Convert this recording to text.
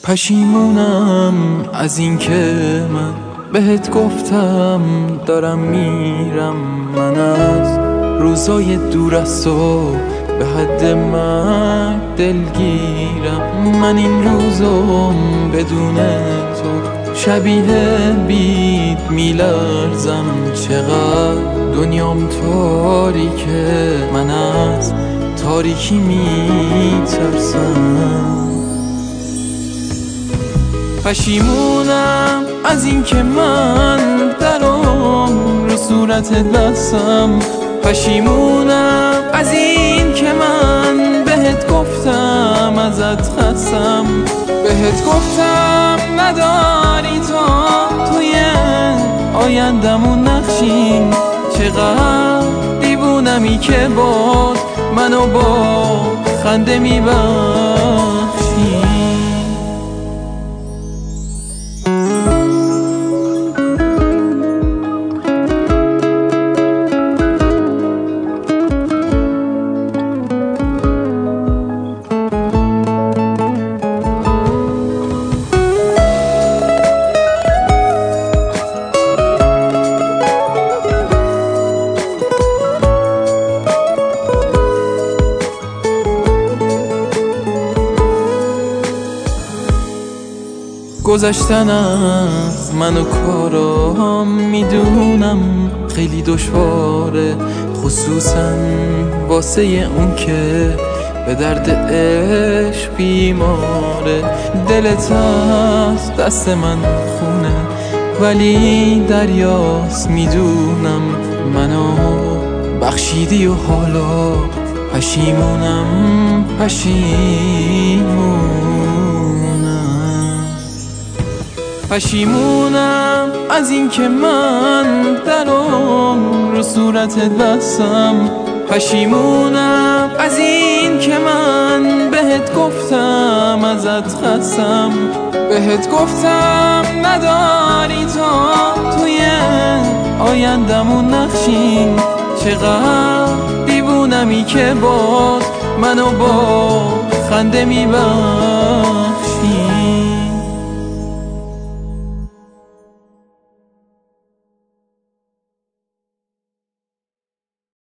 پشیمونم از این که من بهت گفتم دارم میرم. من از روزای دور از تو به حد مرگ دلگیرم. من این روزم بدون تو شبیه بید میلرزم. چقدر دنیام تاریکه، من از تاریکی میترسم. پشیمونم از این که من درام رو صورتت بستم. پشیمونم از این که من بهت گفتم ازت خستم. بهت گفتم نداری توی آیندمون نقشین. چقدر دیوونمی که باز منو با خنده میبخشی. گذشتن از من و کارام میدونم خیلی دشواره، خصوصا واسه اون که به درد عشق بیماره. دلت از دست من خونه ولی دریاست، میدونم منو بخشیدی و حالا پشیمونم. پشیمونم از این که من درام رو صورتت بستم. پشیمونم از این که من بهت گفتم ازت خستم. بهت گفتم نداری توی آیندمون نقشین. چقدر دیوونمی که باز منو با خنده میبر.